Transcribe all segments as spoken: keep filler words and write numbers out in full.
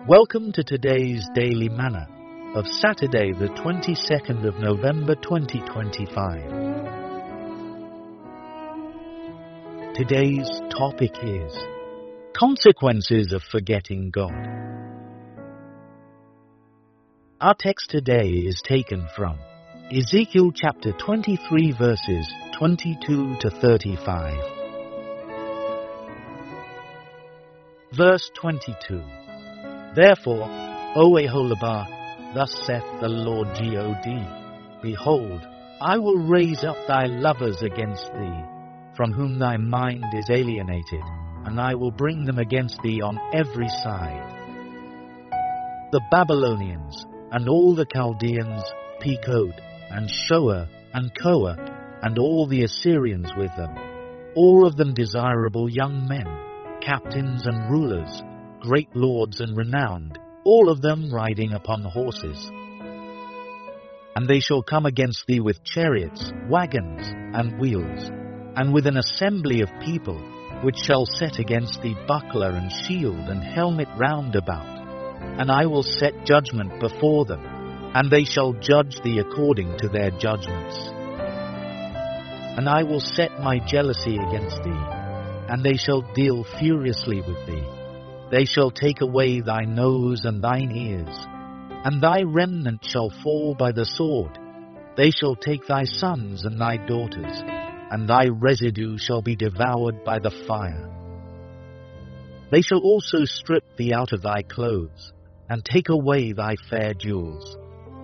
Welcome to today's Daily Manna of Saturday the twenty-second of November twenty twenty-five. Today's topic is Consequences of Forgetting God. Our text today is taken from Ezekiel chapter twenty-three verses twenty-two to thirty-five. Verse twenty-two. Therefore, O Aholibah, thus saith the Lord God, Behold, I will raise up thy lovers against thee, from whom thy mind is alienated, and I will bring them against thee on every side. The Babylonians, and all the Chaldeans, Pekod, and Shoa, and Koa, and all the Assyrians with them, all of them desirable young men, captains and rulers, great lords and renowned, all of them riding upon horses. And they shall come against thee with chariots, wagons, and wheels, and with an assembly of people, which shall set against thee buckler and shield and helmet round about. And I will set judgment before them, and they shall judge thee according to their judgments. And I will set my jealousy against thee, and they shall deal furiously with thee. They shall take away thy nose and thine ears, and thy remnant shall fall by the sword. They shall take thy sons and thy daughters, and thy residue shall be devoured by the fire. They shall also strip thee out of thy clothes, and take away thy fair jewels.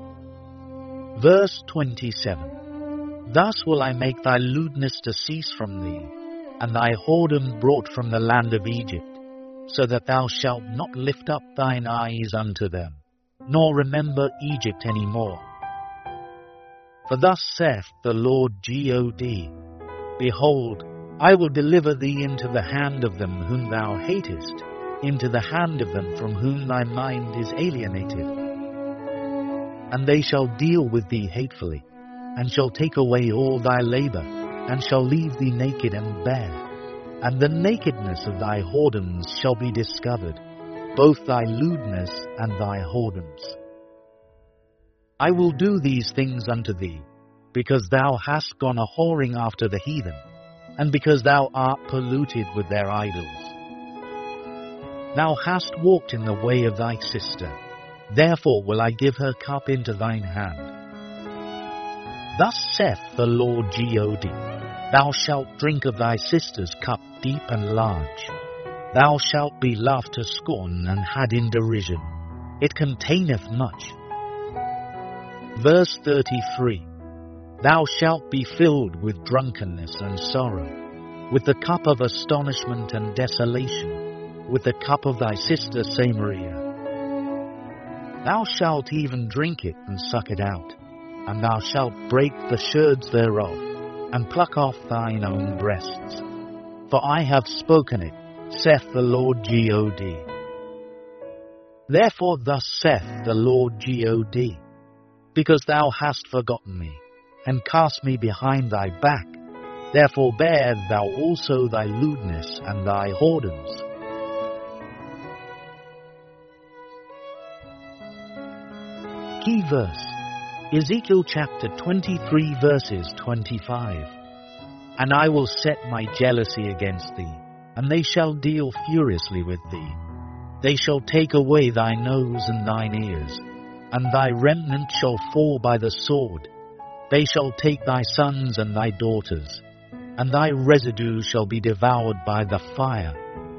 Verse twenty-seven. Thus will I make thy lewdness to cease from thee, and thy whoredom brought from the land of Egypt, so that thou shalt not lift up thine eyes unto them, nor remember Egypt any more. For thus saith the Lord God, Behold, I will deliver thee into the hand of them whom thou hatest, into the hand of them from whom thy mind is alienated. And they shall deal with thee hatefully, and shall take away all thy labor, and shall leave thee naked and bare. And the nakedness of thy whoredoms shall be discovered, both thy lewdness and thy whoredoms. I will do these things unto thee, because thou hast gone a whoring after the heathen, and because thou art polluted with their idols. Thou hast walked in the way of thy sister, therefore will I give her cup into thine hand. Thus saith the Lord God, Thou shalt drink of thy sister's cup deep and large. Thou shalt be laughed to scorn and had in derision. It containeth much. Verse thirty-three. Thou shalt be filled with drunkenness and sorrow, with the cup of astonishment and desolation, with the cup of thy sister Samaria. Thou shalt even drink it and suck it out, and thou shalt break the sherds thereof, and pluck off thine own breasts. For I have spoken it, saith the Lord God. Therefore thus saith the Lord God, Because thou hast forgotten me, and cast me behind thy back, therefore bear thou also thy lewdness and thy whoredoms. Key verse, Ezekiel chapter twenty-three verses twenty-five. And I will set my jealousy against thee, and they shall deal furiously with thee. They shall take away thy nose and thine ears, and thy remnant shall fall by the sword. They shall take thy sons and thy daughters, and thy residue shall be devoured by the fire.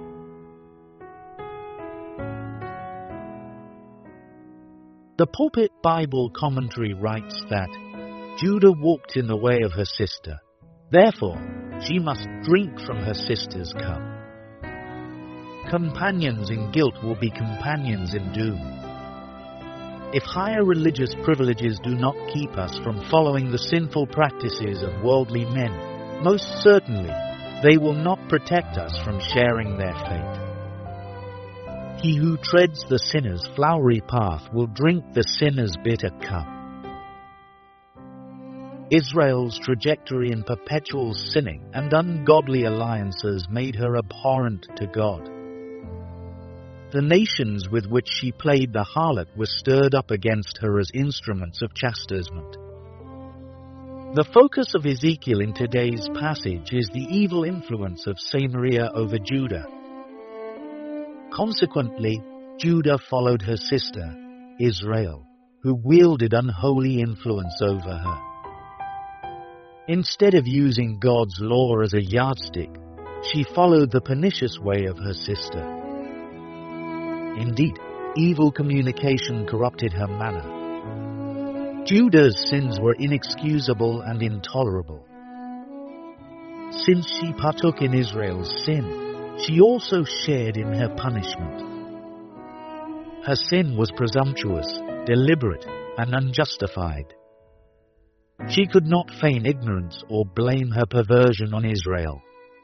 The Pulpit Bible Commentary writes that Judah walked in the way of her sister. Therefore, she must drink from her sister's cup. Companions in guilt will be companions in doom. If higher religious privileges do not keep us from following the sinful practices of worldly men, most certainly they will not protect us from sharing their fate. He who treads the sinner's flowery path will drink the sinner's bitter cup. Israel's trajectory in perpetual sinning and ungodly alliances made her abhorrent to God. The nations with which she played the harlot were stirred up against her as instruments of chastisement. The focus of Ezekiel in today's passage is the evil influence of Samaria over Judah. Consequently, Judah followed her sister, Israel, who wielded unholy influence over her. Instead of using God's law as a yardstick, she followed the pernicious way of her sister. Indeed, evil communication corrupted her manner. Judah's sins were inexcusable and intolerable. Since she partook in Israel's sin, she also shared in her punishment. Her sin was presumptuous, deliberate, and unjustified. She could not feign ignorance or blame her perversion on Israel.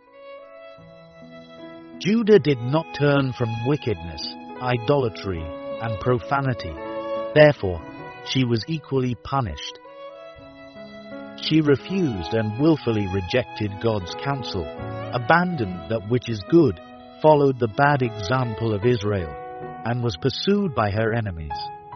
Judah did not turn from wickedness, idolatry, and profanity. Therefore, she was equally punished. She refused and willfully rejected God's counsel, abandoned that which is good, followed the bad example of Israel, and was pursued by her enemies.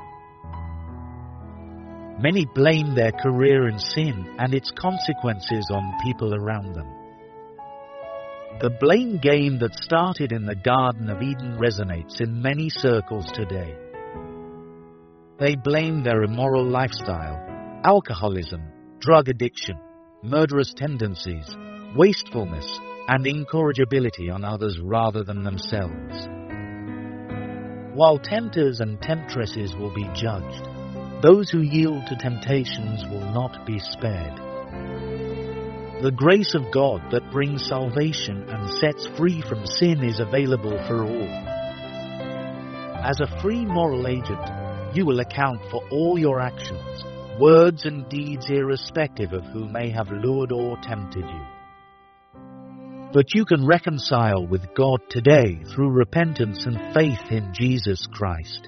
Many blame their career in sin and its consequences on people around them. The blame game that started in the Garden of Eden resonates in many circles today. They blame their immoral lifestyle, alcoholism, drug addiction, murderous tendencies, wastefulness, and incorrigibility on others rather than themselves. While tempters and temptresses will be judged, those who yield to temptations will not be spared. The grace of God that brings salvation and sets free from sin is available for all. As a free moral agent, you will account for all your actions, words and deeds irrespective of who may have lured or tempted you. But you can reconcile with God today through repentance and faith in Jesus Christ.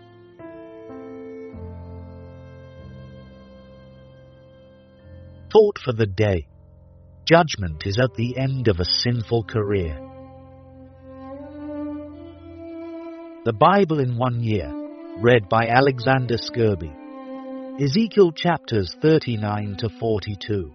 Thought for the day. Judgment is at the end of a sinful career. The Bible in one year, read by Alexander Skirby. Ezekiel chapters thirty-nine to forty-two.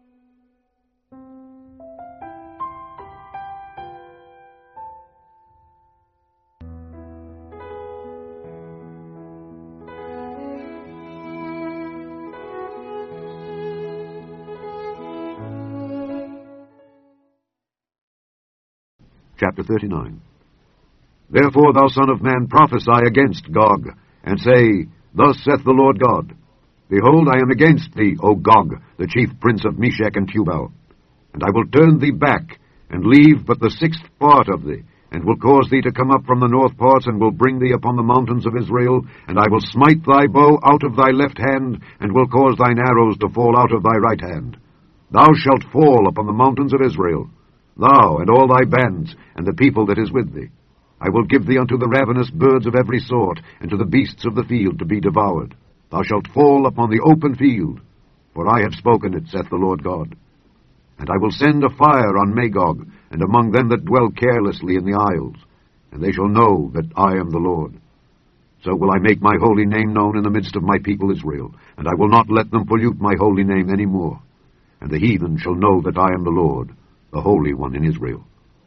Chapter thirty-nine. Therefore, thou son of man, prophesy against Gog, and say, Thus saith the Lord God, Behold, I am against thee, O Gog, the chief prince of Meshech and Tubal. And I will turn thee back, and leave but the sixth part of thee, and will cause thee to come up from the north parts, and will bring thee upon the mountains of Israel, and I will smite thy bow out of thy left hand, and will cause thine arrows to fall out of thy right hand. Thou shalt fall upon the mountains of Israel, thou and all thy bands, and the people that is with thee. I will give thee unto the ravenous birds of every sort, and to the beasts of the field to be devoured. Thou shalt fall upon the open field, for I have spoken it, saith the Lord God. And I will send a fire on Magog, and among them that dwell carelessly in the isles, and they shall know that I am the Lord. So will I make my holy name known in the midst of my people Israel, and I will not let them pollute my holy name any more. And the heathen shall know that I am the Lord, the Holy One in Israel.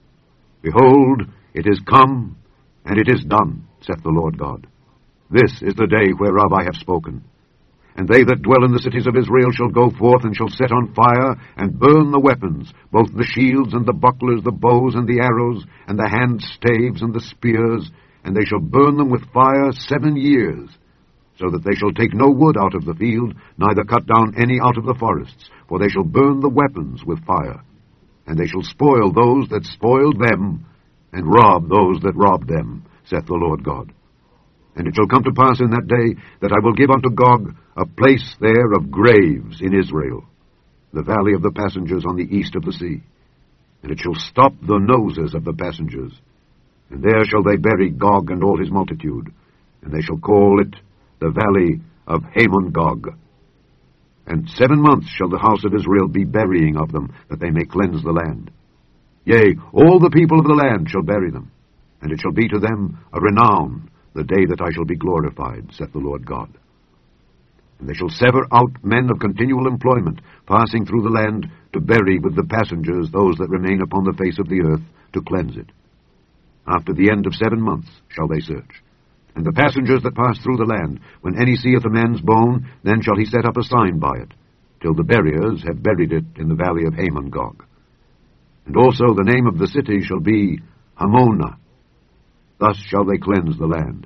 Behold, it is come, and it is done, saith the Lord God. This is the day whereof I have spoken. And they that dwell in the cities of Israel shall go forth, and shall set on fire, and burn the weapons, both the shields and the bucklers, the bows and the arrows, and the hand staves and the spears, and they shall burn them with fire seven years, so that they shall take no wood out of the field, neither cut down any out of the forests, for they shall burn the weapons with fire. And they shall spoil those that spoiled them, and rob those that robbed them, saith the Lord God. And it shall come to pass in that day that I will give unto Gog a place there of graves in Israel, the valley of the passengers on the east of the sea. And it shall stop the noses of the passengers. And there shall they bury Gog and all his multitude, and they shall call it the valley of Hamon Gog. And seven months shall the house of Israel be burying of them, that they may cleanse the land. Yea, all the people of the land shall bury them. and it shall be to them a renown the day that I shall be glorified, saith the Lord God. And they shall sever out men of continual employment, passing through the land, to bury with the passengers those that remain upon the face of the earth, to cleanse it. After the end of seven months shall they search. And the passengers that pass through the land, when any seeth a man's bone, then shall he set up a sign by it, till the buriers have buried it in the valley of Hamon Gog. And also the name of the city shall be Hamona. Thus shall they cleanse the land.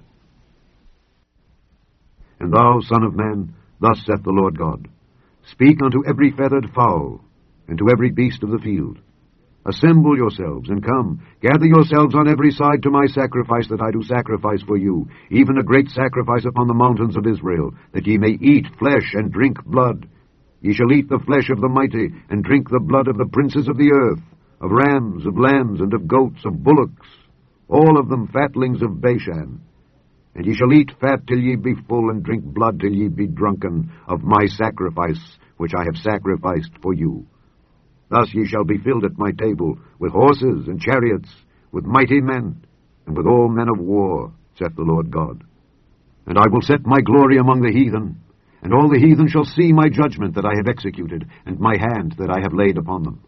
And thou, son of man, thus saith the Lord God, speak unto every feathered fowl, and to every beast of the field. Assemble yourselves, and come, gather yourselves on every side to my sacrifice that I do sacrifice for you, even a great sacrifice upon the mountains of Israel, that ye may eat flesh and drink blood. Ye shall eat the flesh of the mighty, and drink the blood of the princes of the earth, of rams, of lambs, and of goats, of bullocks, all of them fatlings of Bashan. And ye shall eat fat till ye be full, and drink blood till ye be drunken, of my sacrifice which I have sacrificed for you. Thus ye shall be filled at my table, with horses and chariots, with mighty men, and with all men of war, saith the Lord God. And I will set my glory among the heathen, and all the heathen shall see my judgment that I have executed, and my hand that I have laid upon them.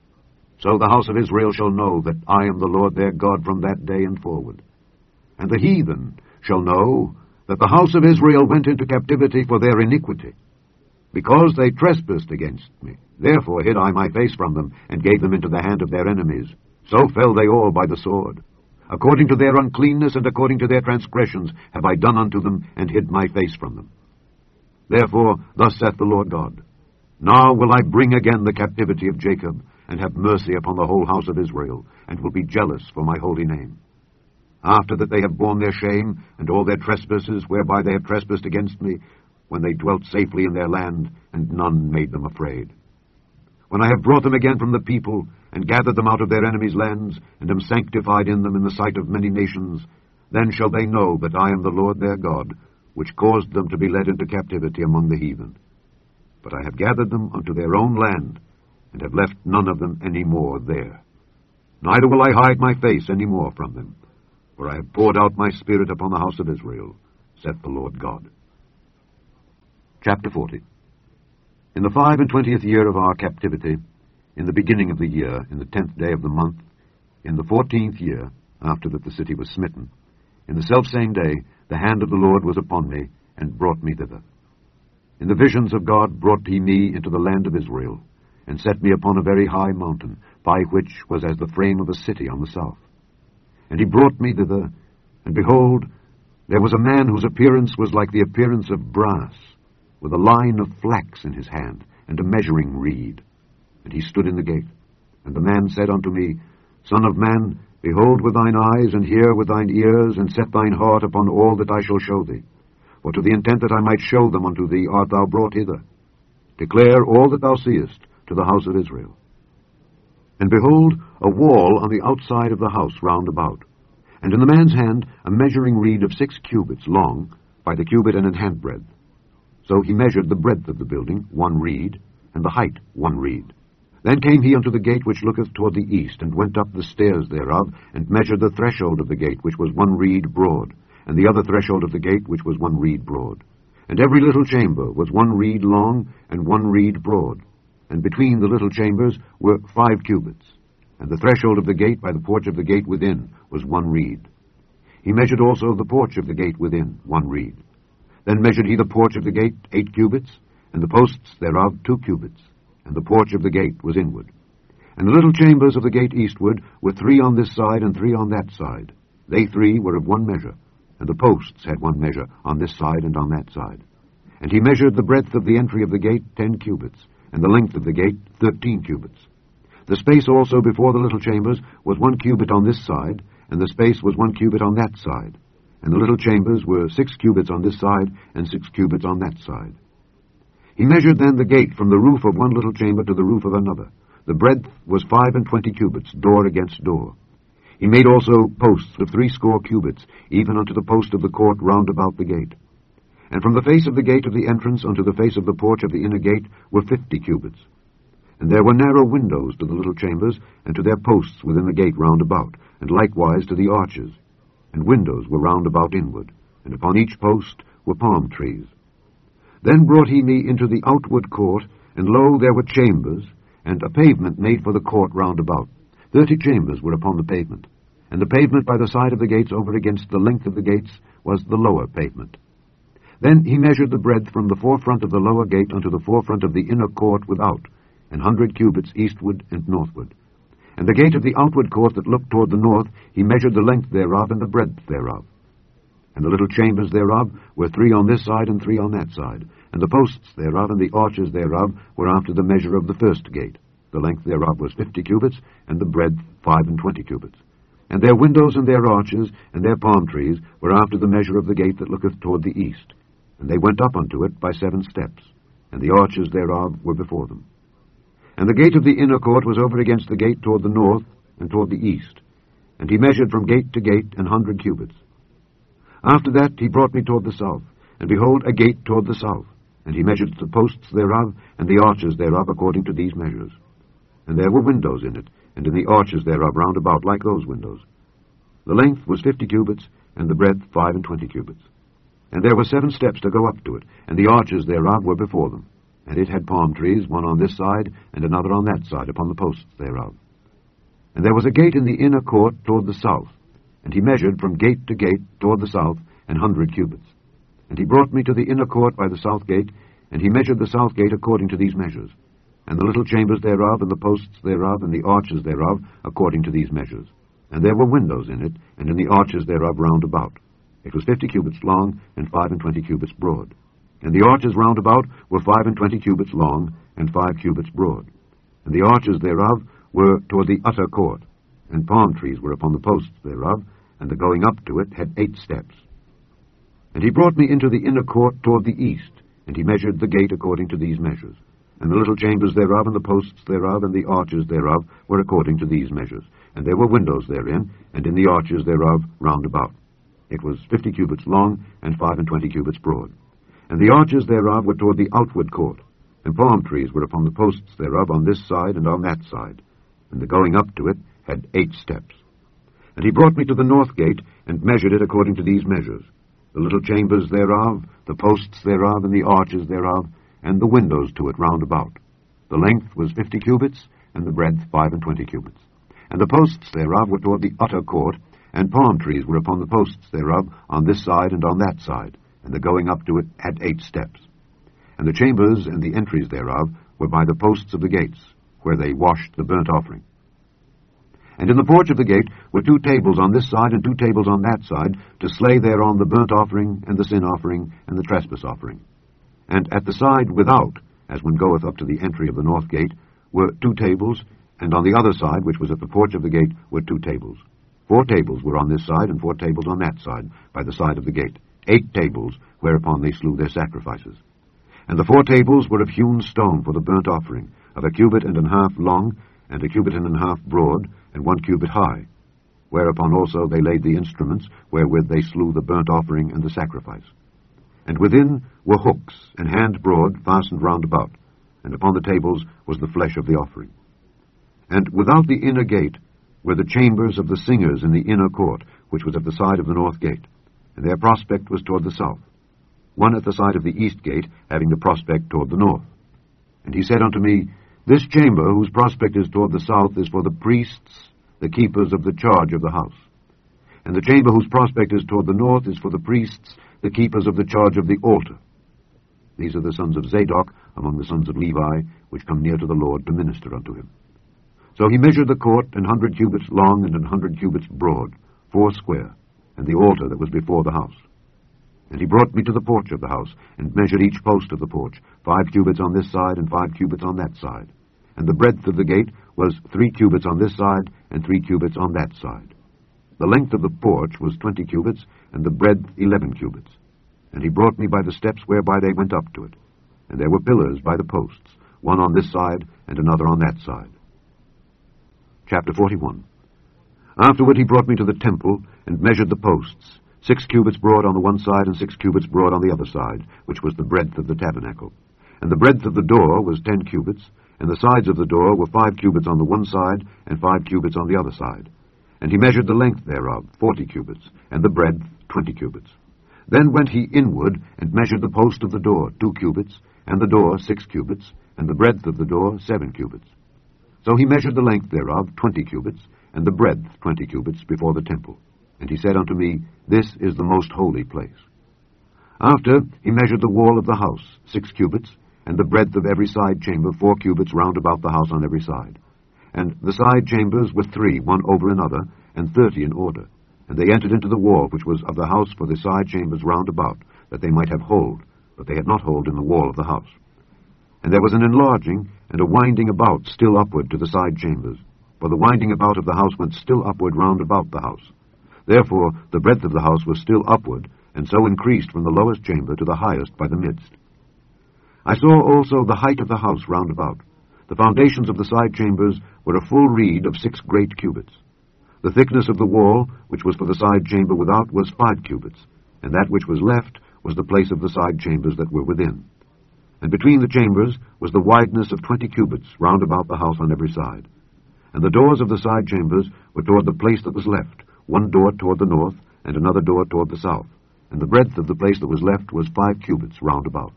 So the house of Israel shall know that I am the Lord their God from that day and forward. And the heathen shall know that the house of Israel went into captivity for their iniquity, because they trespassed against me. Therefore hid I my face from them, and gave them into the hand of their enemies. So fell they all by the sword. According to their uncleanness and according to their transgressions have I done unto them, and hid my face from them. Therefore thus saith the Lord God, now will I bring again the captivity of Jacob, and have mercy upon the whole house of Israel, and will be jealous for my holy name. After that they have borne their shame, and all their trespasses whereby they have trespassed against me, when they dwelt safely in their land, and none made them afraid. When I have brought them again from the people, and gathered them out of their enemies' lands, and am sanctified in them in the sight of many nations, then shall they know that I am the Lord their God, which caused them to be led into captivity among the heathen. But I have gathered them unto their own land, and have left none of them any more there. Neither will I hide my face any more from them, for I have poured out my spirit upon the house of Israel, saith the Lord God. Chapter forty. In the five and twentieth year of our captivity, in the beginning of the year, in the tenth day of the month, in the fourteenth year, after that the city was smitten, in the selfsame day the hand of the Lord was upon me, and brought me thither. In the visions of God brought he me into the land of Israel, and set me upon a very high mountain, by which was as the frame of a city on the south. And he brought me thither, and behold, there was a man whose appearance was like the appearance of brass, with a line of flax in his hand, and a measuring reed. And he stood in the gate. And the man said unto me, Son of man, behold with thine eyes, and hear with thine ears, and set thine heart upon all that I shall show thee. For to the intent that I might show them unto thee art thou brought hither. Declare all that thou seest to the house of Israel. And behold, a wall on the outside of the house round about, and in the man's hand a measuring reed of six cubits long, by the cubit and an handbreadth. So he measured the breadth of the building, one reed, and the height, one reed. Then came he unto the gate which looketh toward the east, and went up the stairs thereof, and measured the threshold of the gate, which was one reed broad, and the other threshold of the gate, which was one reed broad. And every little chamber was one reed long, and one reed broad. And between the little chambers were five cubits. And the threshold of the gate by the porch of the gate within was one reed. He measured also the porch of the gate within, one reed. Then measured he the porch of the gate eight cubits, and the posts thereof two cubits, and the porch of the gate was inward. And the little chambers of the gate eastward were three on this side and three on that side. They three were of one measure, and the posts had one measure on this side and on that side. And he measured the breadth of the entry of the gate ten cubits, and the length of the gate thirteen cubits. The space also before the little chambers was one cubit on this side, and the space was one cubit on that side. And the little chambers were six cubits on this side, and six cubits on that side. He measured then the gate from the roof of one little chamber to the roof of another. The breadth was five and twenty cubits, door against door. He made also posts of threescore cubits, even unto the post of the court round about the gate. And from the face of the gate of the entrance unto the face of the porch of the inner gate were fifty cubits. And there were narrow windows to the little chambers, and to their posts within the gate round about, and likewise to the arches, and windows were round about inward, and upon each post were palm trees. Then brought he me into the outward court, and lo, there were chambers, and a pavement made for the court round about. Thirty chambers were upon the pavement, and the pavement by the side of the gates over against the length of the gates was the lower pavement. Then he measured the breadth from the forefront of the lower gate unto the forefront of the inner court without, an hundred cubits eastward and northward. And the gate of the outward court that looked toward the north, he measured the length thereof and the breadth thereof. And the little chambers thereof were three on this side and three on that side, and the posts thereof and the arches thereof were after the measure of the first gate. The length thereof was fifty cubits, and the breadth five and twenty cubits. And their windows and their arches and their palm trees were after the measure of the gate that looketh toward the east. And they went up unto it by seven steps, and the arches thereof were before them. And the gate of the inner court was over against the gate toward the north and toward the east. And he measured from gate to gate an hundred cubits. After that he brought me toward the south, and behold, a gate toward the south. And he measured the posts thereof, and the arches thereof, according to these measures. And there were windows in it, and in the arches thereof round about, like those windows. The length was fifty cubits, and the breadth five and twenty cubits. And there were seven steps to go up to it, and the arches thereof were before them. And it had palm trees, one on this side, and another on that side, upon the posts thereof. And there was a gate in the inner court toward the south, and he measured from gate to gate toward the south an hundred cubits. And he brought me to the inner court by the south gate, and he measured the south gate according to these measures, and the little chambers thereof, and the posts thereof, and the arches thereof, according to these measures. And there were windows in it, and in the arches thereof round about. It was fifty cubits long, and five and twenty cubits broad. And the arches round about were five and twenty cubits long, and five cubits broad. And the arches thereof were toward the utter court, and palm trees were upon the posts thereof, and the going up to it had eight steps. And he brought me into the inner court toward the east, and he measured the gate according to these measures. And the little chambers thereof, and the posts thereof, and the arches thereof were according to these measures. And there were windows therein, and in the arches thereof round about. It was fifty cubits long, and five and twenty cubits broad. And the arches thereof were toward the outward court, and palm trees were upon the posts thereof on this side and on that side. And the going up to it had eight steps. And he brought me to the north gate, and measured it according to these measures. The little chambers thereof, the posts thereof, and the arches thereof, and the windows to it round about. The length was fifty cubits, and the breadth five and twenty cubits. And the posts thereof were toward the utter court, and palm trees were upon the posts thereof on this side and on that side, and the going up to it had eight steps. And the chambers and the entries thereof were by the posts of the gates, where they washed the burnt offering. And in the porch of the gate were two tables on this side and two tables on that side, to slay thereon the burnt offering, and the sin offering, and the trespass offering. And at the side without, as one goeth up to the entry of the north gate, were two tables, and on the other side, which was at the porch of the gate, were two tables. Four tables were on this side, and four tables on that side, by the side of the gate. Eight tables, whereupon they slew their sacrifices. And the four tables were of hewn stone for the burnt offering, of a cubit and an half long, and a cubit and an half broad, and one cubit high. Whereupon also they laid the instruments, wherewith they slew the burnt offering and the sacrifice. And within were hooks, an hand broad, fastened round about, and upon the tables was the flesh of the offering. And without the inner gate were the chambers of the singers in the inner court, which was at the side of the north gate, and their prospect was toward the south, one at the side of the east gate, having the prospect toward the north. And he said unto me, This chamber, whose prospect is toward the south, is for the priests, the keepers of the charge of the house. And the chamber whose prospect is toward the north is for the priests, the keepers of the charge of the altar. These are the sons of Zadok among the sons of Levi, which come near to the Lord to minister unto him. So he measured the court an hundred cubits long and an hundred cubits broad, four square, and the altar that was before the house. And he brought me to the porch of the house, and measured each post of the porch, five cubits on this side and five cubits on that side. And the breadth of the gate was three cubits on this side and three cubits on that side. The length of the porch was twenty cubits, and the breadth eleven cubits. And he brought me by the steps whereby they went up to it. And there were pillars by the posts, one on this side and another on that side. Chapter forty-one. Afterward he brought me to the temple, and measured the posts, six cubits broad on the one side and six cubits broad on the other side, which was the breadth of the tabernacle. And the breadth of the door was ten cubits, and the sides of the door were five cubits on the one side and five cubits on the other side. And he measured the length thereof, forty cubits, and the breadth, twenty cubits. Then went he inward, and measured the post of the door, two cubits, and the door, six cubits, and the breadth of the door, seven cubits. So he measured the length thereof, twenty cubits, and the breadth, twenty cubits, before the temple. And he said unto me, This is the most holy place. After he measured the wall of the house, six cubits, and the breadth of every side chamber, four cubits round about the house on every side. And the side chambers were three, one over another, and thirty in order. And they entered into the wall which was of the house for the side chambers round about, that they might have hold, but they had not hold in the wall of the house. And there was an enlarging and a winding about still upward to the side chambers, for the winding about of the house went still upward round about the house. Therefore the breadth of the house was still upward, and so increased from the lowest chamber to the highest by the midst. I saw also the height of the house round about. The foundations of the side chambers were a full reed of six great cubits. The thickness of the wall, which was for the side chamber without, was five cubits, and that which was left was the place of the side chambers that were within. And between the chambers was the wideness of twenty cubits round about the house on every side. And the doors of the side chambers were toward the place that was left, one door toward the north, and another door toward the south. And the breadth of the place that was left was five cubits round about.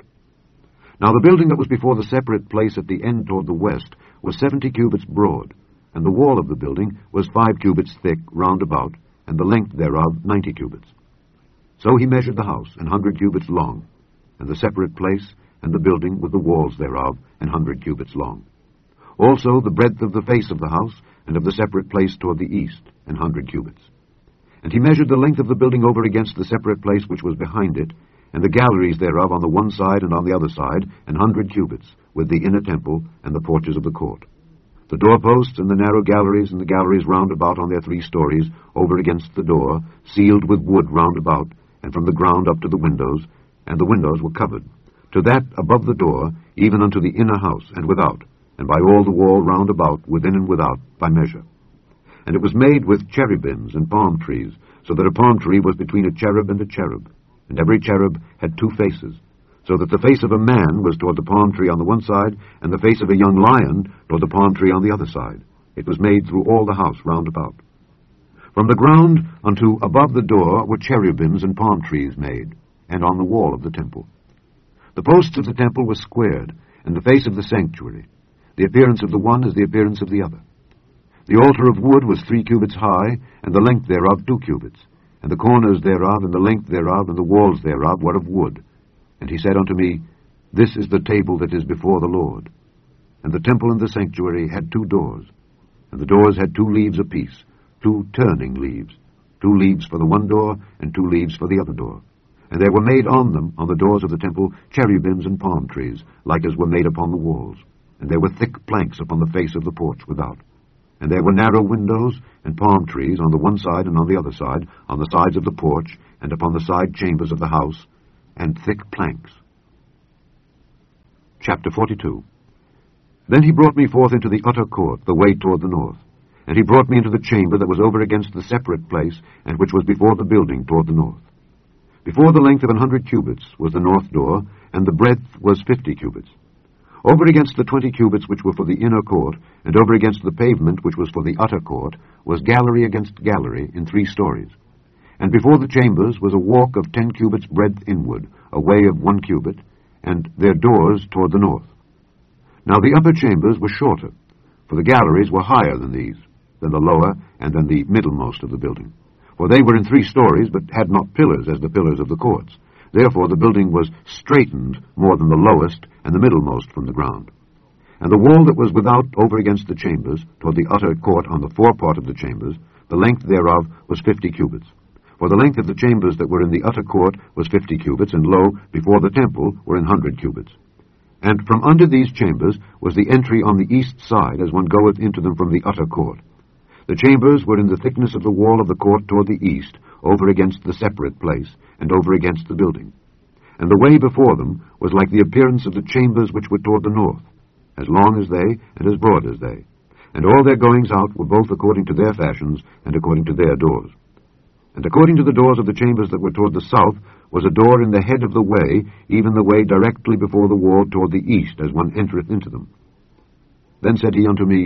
Now the building that was before the separate place at the end toward the west was seventy cubits broad, and the wall of the building was five cubits thick round about, and the length thereof ninety cubits. So he measured the house, an hundred cubits long, and the separate place, and the building with the walls thereof, an hundred cubits long. Also the breadth of the face of the house, and of the separate place toward the east, an hundred cubits. And he measured the length of the building over against the separate place which was behind it, and the galleries thereof on the one side and on the other side, an hundred cubits, with the inner temple and the porches of the court. The doorposts and the narrow galleries and the galleries round about on their three stories, over against the door, sealed with wood round about, and from the ground up to the windows, and the windows were covered. To that above the door, even unto the inner house, and without, and by all the wall round about, within and without, by measure. And it was made with cherubims and palm trees, so that a palm tree was between a cherub and a cherub, and every cherub had two faces, so that the face of a man was toward the palm tree on the one side, and the face of a young lion toward the palm tree on the other side. It was made through all the house round about. From the ground unto above the door were cherubims and palm trees made, and on the wall of the temple. The posts of the temple were squared, and the face of the sanctuary. The appearance of the one is the appearance of the other. The altar of wood was three cubits high, and the length thereof two cubits, and the corners thereof, and the length thereof, and the walls thereof were of wood. And he said unto me, This is the table that is before the Lord. And the temple and the sanctuary had two doors, and the doors had two leaves apiece, two turning leaves, two leaves for the one door, and two leaves for the other door. And there were made on them, on the doors of the temple, cherubims and palm trees, like as were made upon the walls. And there were thick planks upon the face of the porch without. And there were narrow windows and palm trees on the one side and on the other side, on the sides of the porch, and upon the side chambers of the house, and thick planks. Chapter forty-two. Then he brought me forth into the utter court, the way toward the north. And he brought me into the chamber that was over against the separate place, and which was before the building toward the north. Before the length of an hundred cubits was the north door, and the breadth was fifty cubits. Over against the twenty cubits which were for the inner court, and over against the pavement which was for the utter court, was gallery against gallery in three stories. And before the chambers was a walk of ten cubits breadth inward, a way of one cubit, and their doors toward the north. Now the upper chambers were shorter, for the galleries were higher than these, than the lower, and than the middlemost of the building. For they were in three stories, but had not pillars as the pillars of the courts. Therefore the building was straitened more than the lowest and the middlemost from the ground. And the wall that was without over against the chambers, toward the utter court on the forepart of the chambers, the length thereof was fifty cubits. For the length of the chambers that were in the utter court was fifty cubits, and lo, before the temple were an hundred cubits. And from under these chambers was the entry on the east side, as one goeth into them from the utter court. The chambers were in the thickness of the wall of the court toward the east, over against the separate place, and over against the building. And the way before them was like the appearance of the chambers which were toward the north, as long as they, and as broad as they. And all their goings out were both according to their fashions, and according to their doors. And according to the doors of the chambers that were toward the south, was a door in the head of the way, even the way directly before the wall toward the east, as one entereth into them. Then said he unto me,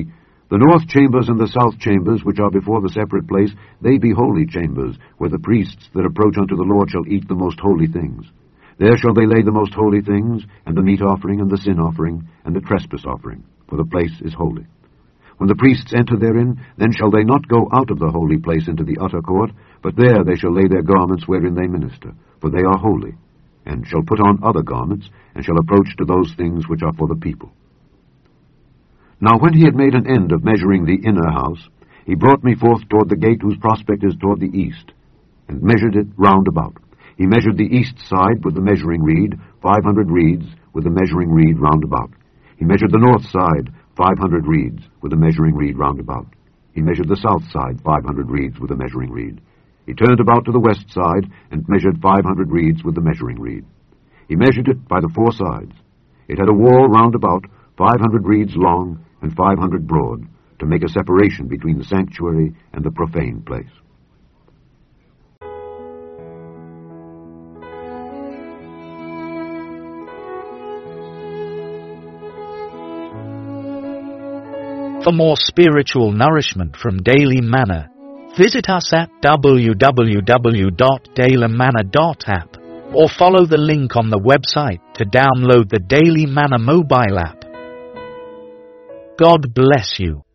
The north chambers and the south chambers, which are before the separate place, they be holy chambers, where the priests that approach unto the Lord shall eat the most holy things. There shall they lay the most holy things, and the meat offering, and the sin offering, and the trespass offering, for the place is holy. When the priests enter therein, then shall they not go out of the holy place into the utter court, but there they shall lay their garments wherein they minister, for they are holy, and shall put on other garments, and shall approach to those things which are for the people. Now when he had made an end of measuring the inner house, he brought me forth toward the gate whose prospect is toward the east, and measured it round about. He measured the east side with the measuring reed, five hundred reeds, with the measuring reed round about. He measured the north side, five hundred reeds, with the measuring reed round about. He measured the south side, five hundred reeds, with the measuring reed. He turned about to the west side, and measured five hundred reeds with the measuring reed. He measured it by the four sides. It had a wall round about, five hundred reeds long, and five hundred broad, to make a separation between the sanctuary and the profane place. For more spiritual nourishment from Daily Manna, visit us at w w w dot daily manna dot app or follow the link on the website to download the Daily Manna mobile app. God bless you.